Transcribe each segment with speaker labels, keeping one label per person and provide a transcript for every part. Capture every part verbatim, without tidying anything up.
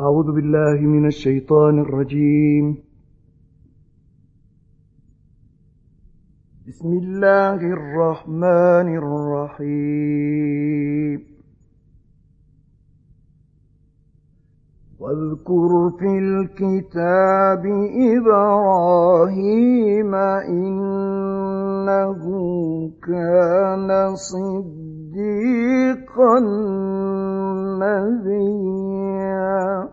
Speaker 1: أعوذ بالله من الشيطان الرجيم. بسم الله الرحمن الرحيم. واذكر في الكتاب إبراهيم إنه كان صديقا نبيا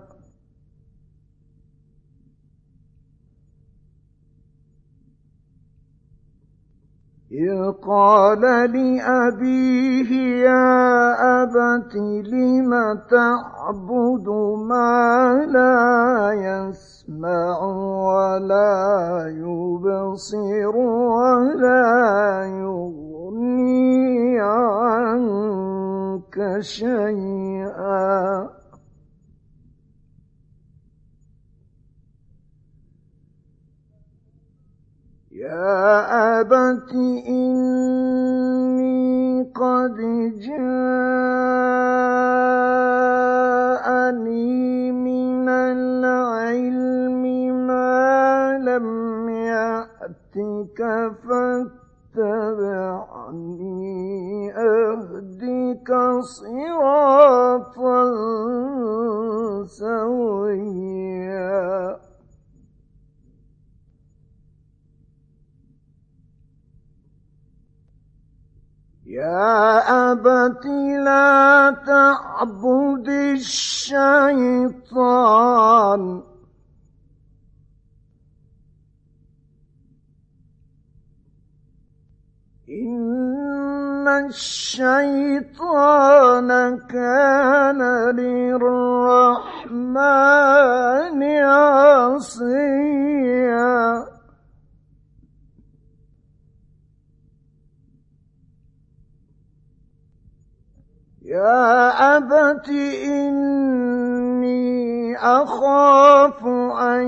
Speaker 1: إذ قال لأبيه يا أبت لم تعبد ما لا يسمع ولا يبصر ولا يغني عنك شيئا يا أبت إني قد جاءني من العلم ما لم يأتك فاتبعني أهدك صراطا سويا يا أبت لا تعبد الشيطان إن الشيطان كان للرحمن عصيا يا أبت إني أخاف أن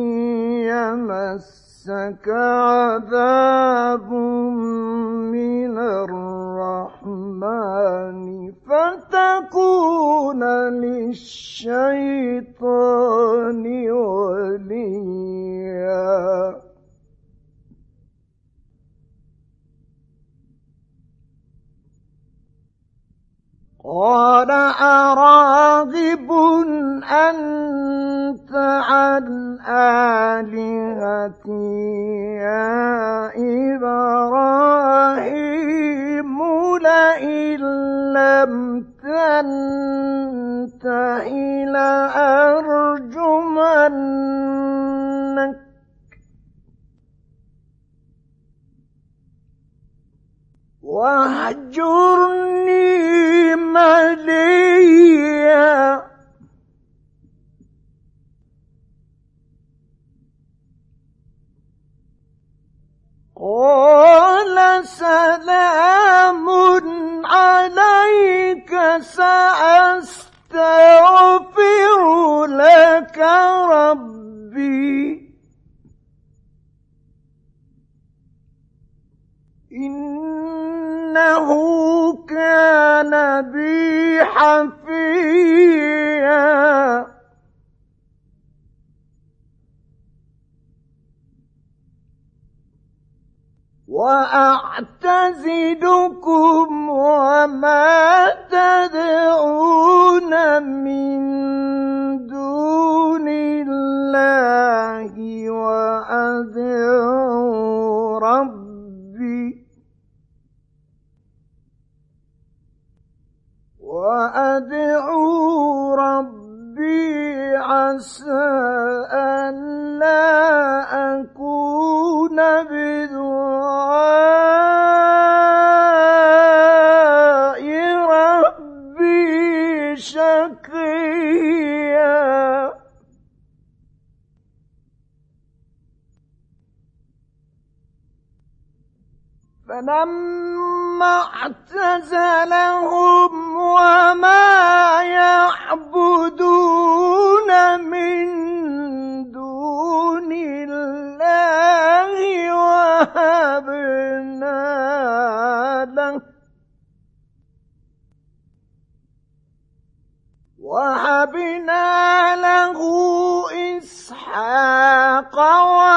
Speaker 1: يمسك عذاب من الرحمن فتكون للشيطان وليا قال أراغب أنت عن آلهتي يا إبراهيم لئن لم تنته لأرجمنك واهجرني مليا قال سلام عليك سأستغفر لك ربي إنه كان بي حفيا وأعتزلكم وما تدعون من دون الله وأدعو ربي وأدعو ربي عسى ألا أكون بدعاء ربي شقيا فلما اعتزلهم وما يعبدون من دون الله وهبنا له وهبنا له وإسحاق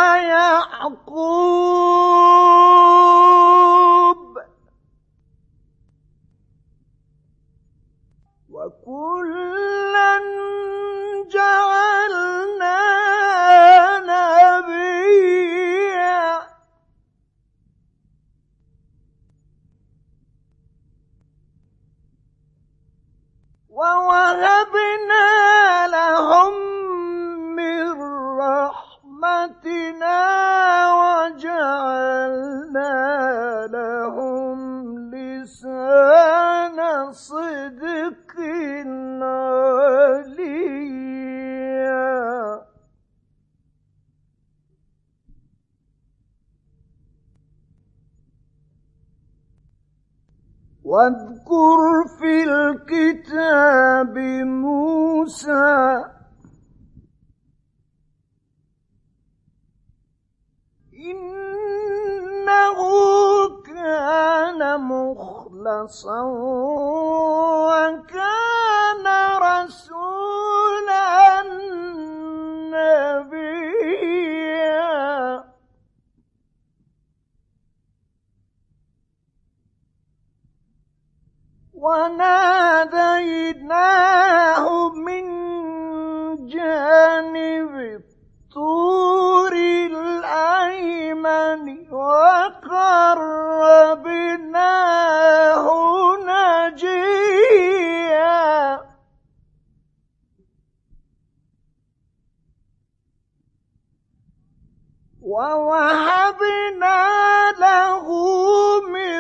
Speaker 1: ويعقوب وكلا جعلنا نبيا ووهبنا لهم من رحمتنا وجعلنا لهم لسان صدق عليا واذكر في الكتاب موسى إنه كان مخلصا وكان رسولا نبيا وناديناه من جانب الطور الأيمن وقربناه نجيا ووهبنا له من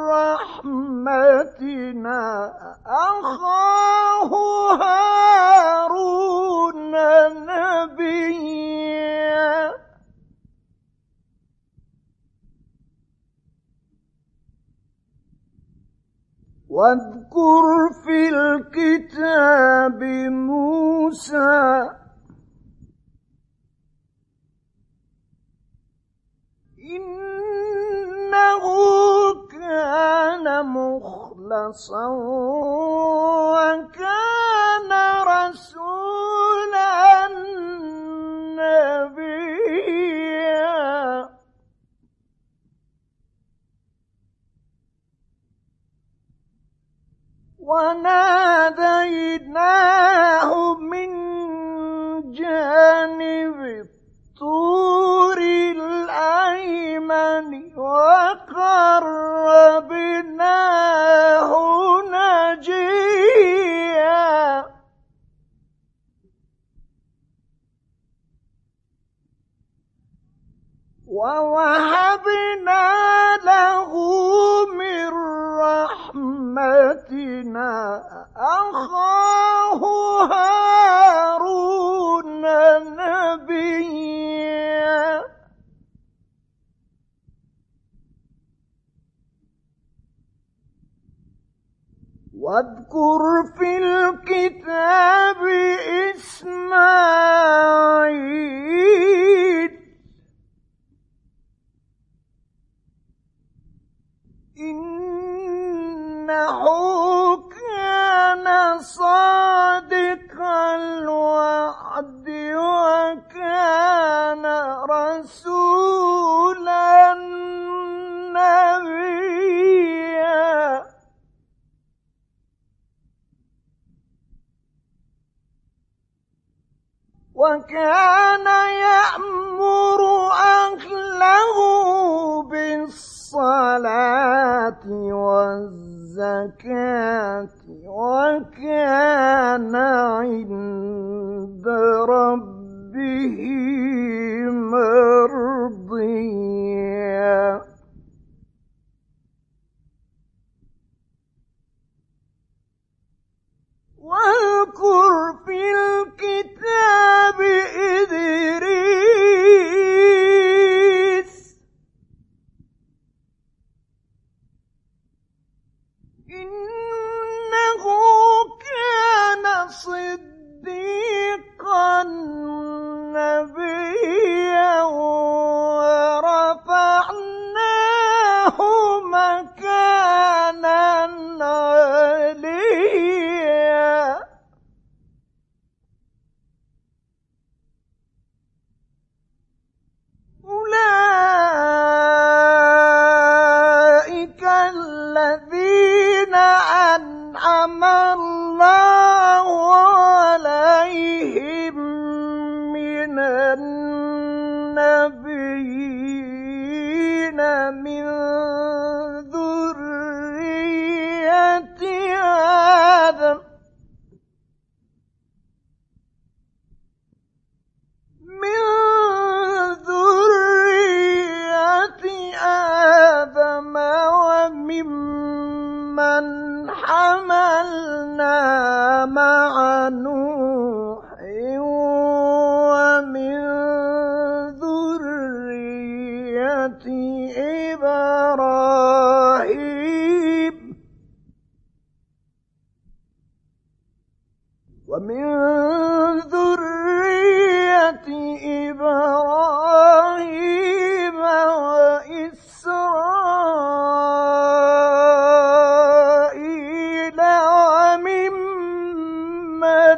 Speaker 1: رحمتنا أخاه هارون نبيا واذكر في الكتاب موسى إنه كان مخلصا وكان رسولا نبيا وناديناه من جانب الطور الأيمن وقربناه نجيا ووهبنا له من رحمتنا أخاه هارون نبيا واذكر في الكتاب إسماعيل إنه كان صادق الوعد وكان رسولا نبيا وكان يأمر أهله بالصلاة والزكاة وكان عند ربه مرضيا واذكر في الكتاب إدريس إنه كان صديقا نبيا ورفعناه مكانا عليا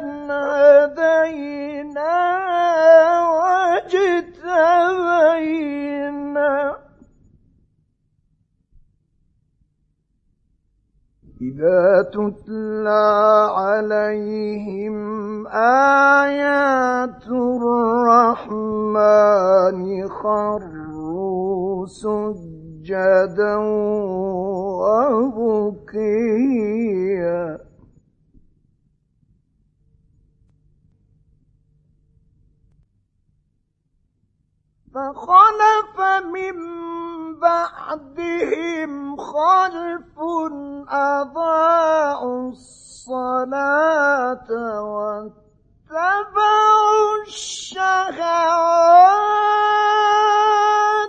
Speaker 1: هدينا واجتبينا إذا تتلى عليهم آيات الرحمن خروا سجدا وبكيا فخلف من بعدهم خلف أضاعوا الصلاة واتبعوا الشهوات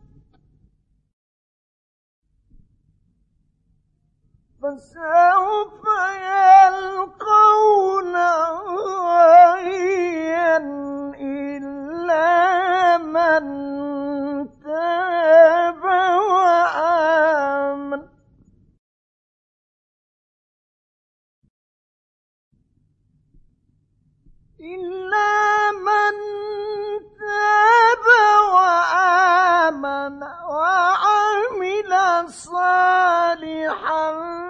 Speaker 1: فسوف يلقون غيا إلا من تاب وآمن إلا من تاب وآمن وعمل صالحا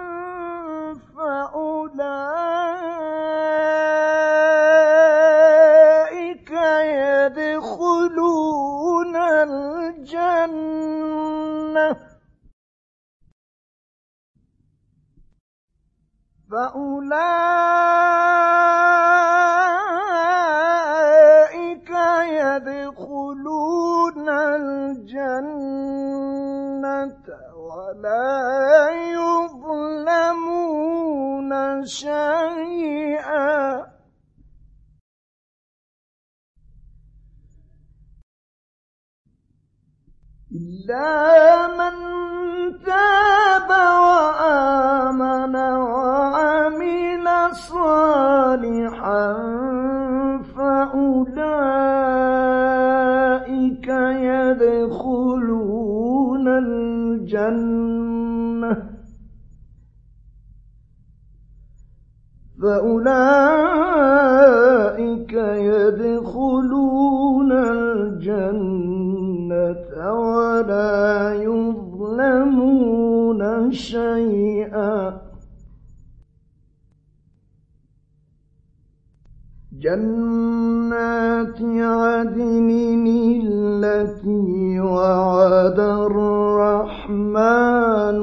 Speaker 1: فأولئك يدخلون الجنة فأولئك يدخلون الجنة ولا يظلمون شيئا إلا من تاب وآمن وعمل صالحا فأولئك يدخلون الجنة فأولئك يدخلون الجنة ولا يظلمون شيئا جنات عدن التي وعد الرحمن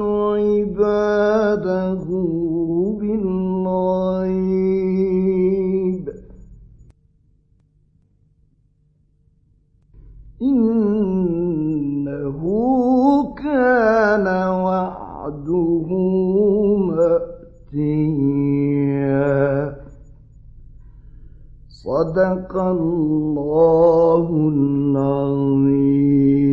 Speaker 1: عباده بالغيب إنه كان وعده مأتيا صدق الله العظيم.